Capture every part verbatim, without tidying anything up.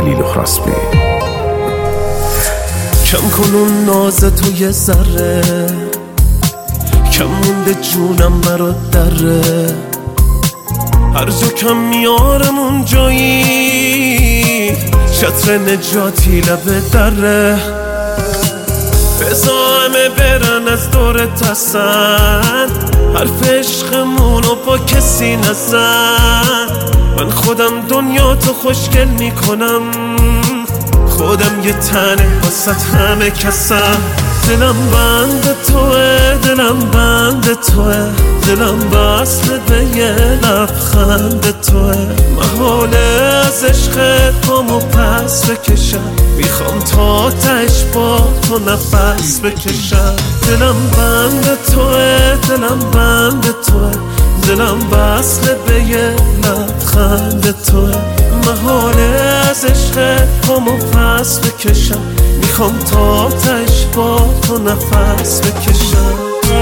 خلیل خراسبی. کم کن اون ناز تو یه ذره، کم مونده جونم برات دره، هر جا کم میارم اون جایی، چتر نجاتی لبه دره. بزا همه برن از دورت هستن، حرف عشقمونو با کسی نزن. من خودم دنیا تو خوشگل میکنم، خودم یه تنه واسط همه کسم. دلم بند توه، دلم بند توه، دلم بسته به یه لبخند توه. محاله از عشقت پامو پس بکشم، میخوام تا تش با تو نفس بکشم. دلم بند توه، دلم بند توه، دلم بسته به یه لبخند توه. محاله از عشقت پامو پس بکشم، میخوام تا تش با تو نفس بکشم.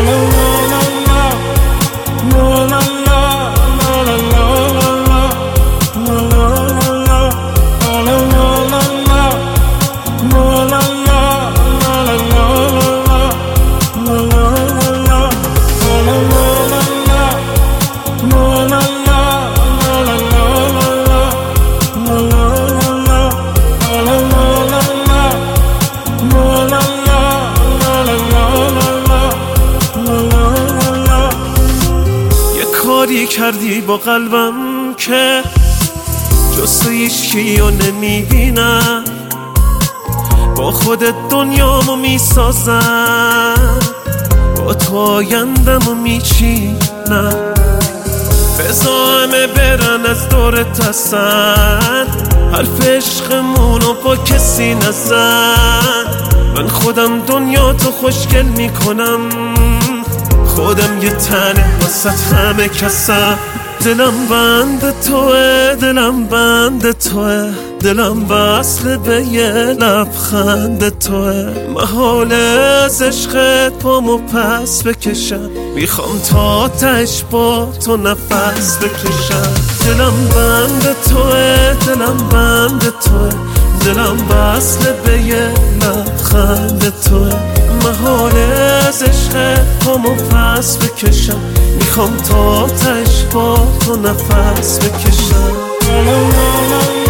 کاری کردی با قلبم که جز تو هیچکیو نمیبینم، با خودت دنیامو میسازم، با تو آیندمو میچینم. بزا همه برن از دورت هستن، حرف عشقمونو با کسی نزن. من خودم دنیا تو خوشگل میکنم، خودم یه تنه واسط همه کسم. دلم بند توه، دلم بند توه، دلم وصل به یه لبخند توه. محاله از عشقت پامو پس بکشم، میخوام تا تش با تو نفس بکشم. دلم بند توه، دلم بند توه، دلم وصل به یه لبخند توه. محاله از عشقت پامو پس بکشم، میخوام تا تش با تو نفس بکشم.